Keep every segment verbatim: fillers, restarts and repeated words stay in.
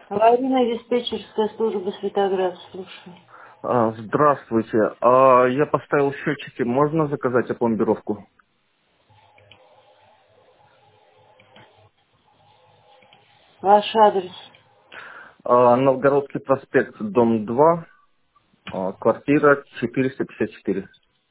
Аварийная диспетчерская служба Светоград, слушаю. А, Здравствуйте. А, Я поставил счетчики. Можно заказать опломбировку? Ваш адрес. А, Новгородский проспект, дом два, а, квартира четыреста пятьдесят четыре.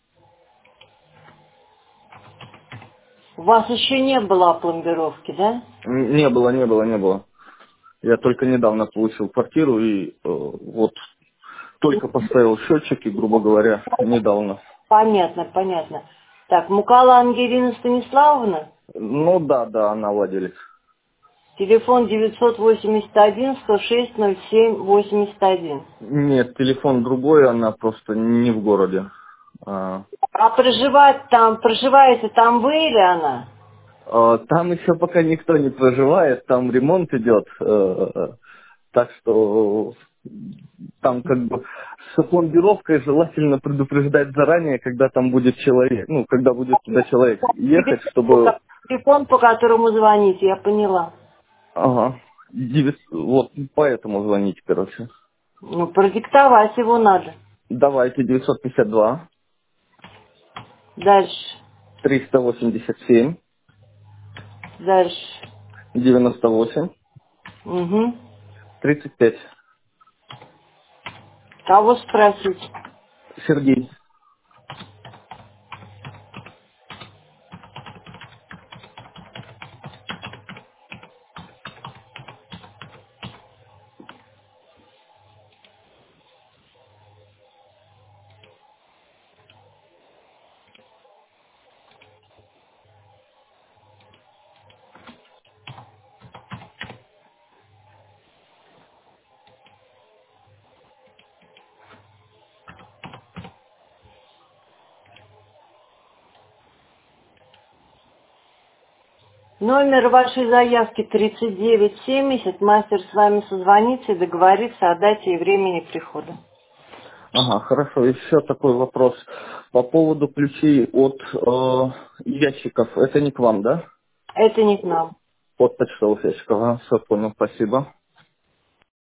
У вас еще не было опломбировки, да? Н- Не было, не было, не было. Я только недавно получил квартиру и э, вот только поставил счетчики, грубо говоря, недавно. Понятно, понятно. Так, Мукала Ангелина Станиславовна, Ну да, да, она владелец. телефон девятьсот восемьдесят один сто шесть ноль семь восемьдесят один. Нет, телефон другой, она просто не в городе. А, А проживать там, проживаете там вы или она? а, Там еще пока никто не проживает, там ремонт идет. э, Так что там как бы с опломбировкой желательно предупреждать заранее, когда там будет человек, ну, когда будет туда человек ехать, Телефон, по чтобы... ко- телефон, по которому звоните, я поняла. Ага, девять- вот поэтому звоните, короче. Ну, продиктовать его надо. Давайте девятьсот пятьдесят два Дальше, триста восемьдесят семь дальше. девяносто восемь Угу. тридцать пять. Кого спросить? Сергей. Номер вашей заявки тридцать девять семьдесят. Мастер с вами созвонится и договорится о дате и времени прихода. Ага, хорошо. Еще такой вопрос по поводу ключей от э, ящиков. Это не к вам, да? Это не к нам. От почтовых ящиков. Ага, все понял, спасибо.